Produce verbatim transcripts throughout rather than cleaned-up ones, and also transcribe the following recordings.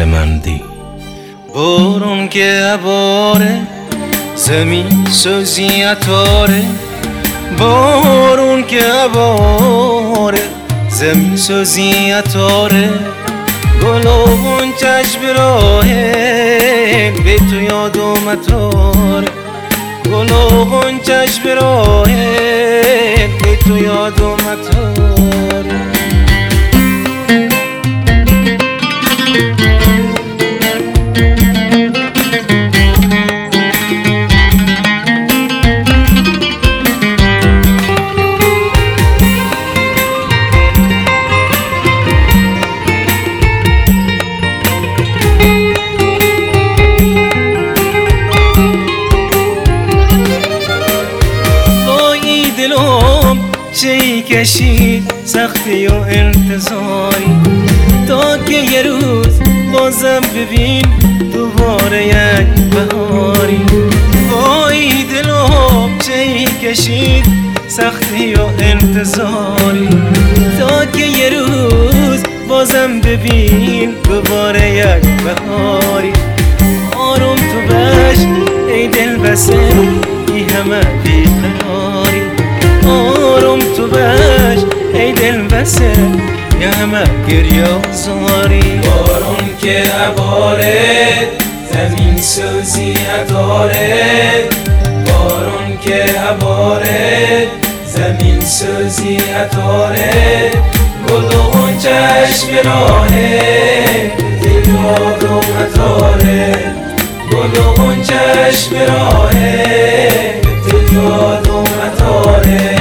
مندی. بارون که عباره زمین سوزی اتاره، بارون که عباره زمین سوزی اتاره، گل و غنچش براهه به تو یاد اومداره، گل و غنچش براهه به تو یاد اومداره. چی کشید سختی و انتظاری تا که یه روز بازم ببین دوباره یک بهاری. وای دلم چی کشید سختی و انتظاری تا که یه روز بازم ببین دوباره یک بهاری. آروم تو باش ای دل بسر ای همه بی قراری، آروم تو باش ای دل بسه یا همه گریه زاری. بارون که عباره زمین سوزی اتاره، بارون که عباره زمین سوزی اتاره، گل و غنچش به راهه دل یاد اومداره، گل و غنچش به راهه دل یاد اومداره.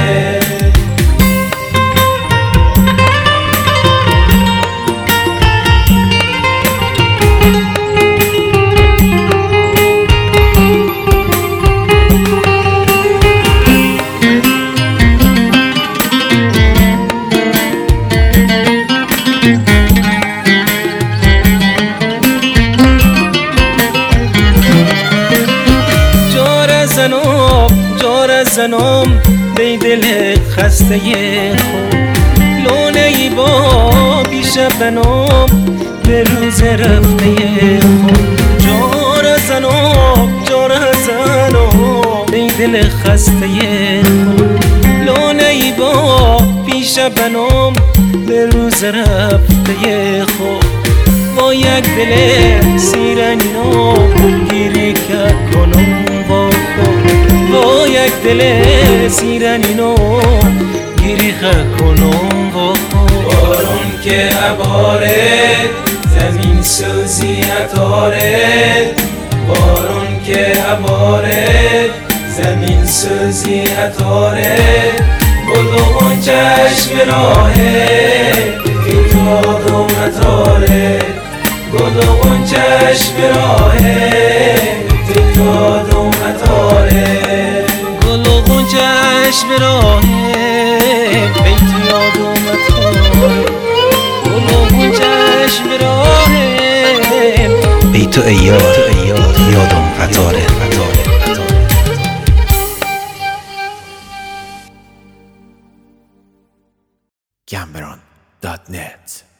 جار زنم بی دل خسته خود، لونه ای با پیش بنام به روز رفته خود. جار زنم جار زنم بی دل خسته خود، لونه ای با پیش بنام به روز رفته خود. با یک دل سیرنو گیری که کنم با خود، با یک دل سیرنو گیری که کنم با خود. بارون که عباره زمین سوزی اتاره، بارون که عباره زمین سوزی اتاره، گل و غنچش به راهه که تو یاد اومداره، گل و غنچش به راهه که تو یاد اومداره، گل و غنچش به راهه که تو یاد اومداره، گل و غنچش به راهه ای تو ای یاد یادم فتاره. گمبران دات نت